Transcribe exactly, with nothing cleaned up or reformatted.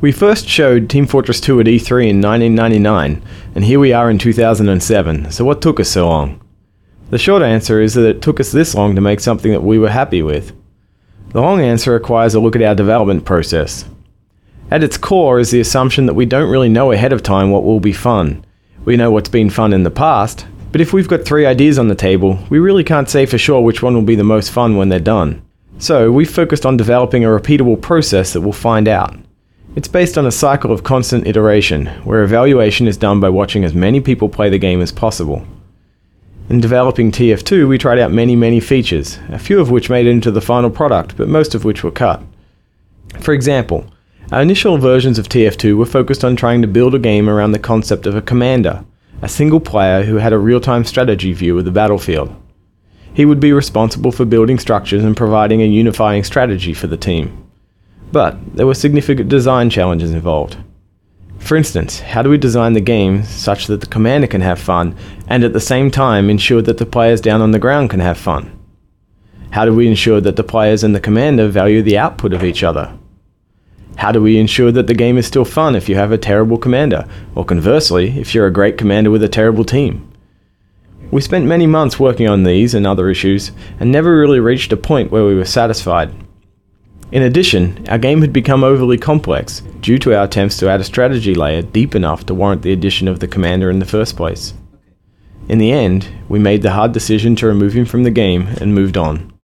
We first showed Team Fortress two at E three in nineteen ninety-nine, and here we are in two thousand seven, so what took us so long? The short answer is that it took us this long to make something that we were happy with. The long answer requires a look at our development process. At its core is the assumption that we don't really know ahead of time what will be fun. We know what's been fun in the past, but if we've got three ideas on the table, we really can't say for sure which one will be the most fun when they're done. So we've focused on developing a repeatable process that we'll find out. It's based on a cycle of constant iteration, where evaluation is done by watching as many people play the game as possible. In developing T F two, we tried out many, many features, a few of which made it into the final product, but most of which were cut. For example, our initial versions of T F two were focused on trying to build a game around the concept of a commander, a single player who had a real-time strategy view of the battlefield. He would be responsible for building structures and providing a unifying strategy for the team. But there were significant design challenges involved. For instance, how do we design the game such that the commander can have fun and at the same time ensure that the players down on the ground can have fun? How do we ensure that the players and the commander value the output of each other? How do we ensure that the game is still fun if you have a terrible commander, or conversely, if you're a great commander with a terrible team? We spent many months working on these and other issues, and never really reached a point where we were satisfied. In addition, our game had become overly complex, due to our attempts to add a strategy layer deep enough to warrant the addition of the commander in the first place. In the end, we made the hard decision to remove him from the game and moved on.